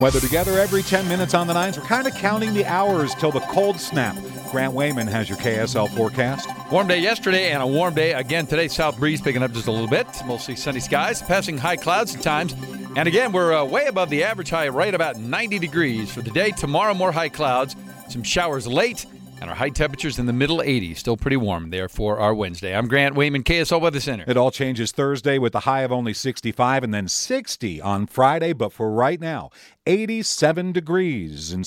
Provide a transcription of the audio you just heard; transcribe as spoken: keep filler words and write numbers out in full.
Weather together every ten minutes on the nines. We're kind of counting the hours till the cold snap. Grant Wayman has your K S L forecast. Warm day yesterday and a warm day again today. South breeze picking up just a little bit. Mostly sunny skies, passing high clouds at times. And again, we're uh, way above the average high, right about ninety degrees for the day. Tomorrow, more high clouds, some showers late, and our high temperatures in the middle eighties. Still pretty warm there for our Wednesday. I'm Grant Wayman, K S L Weather Center. It all changes Thursday with the high of only sixty-five and then sixty on Friday. But for right now, eighty-seven degrees in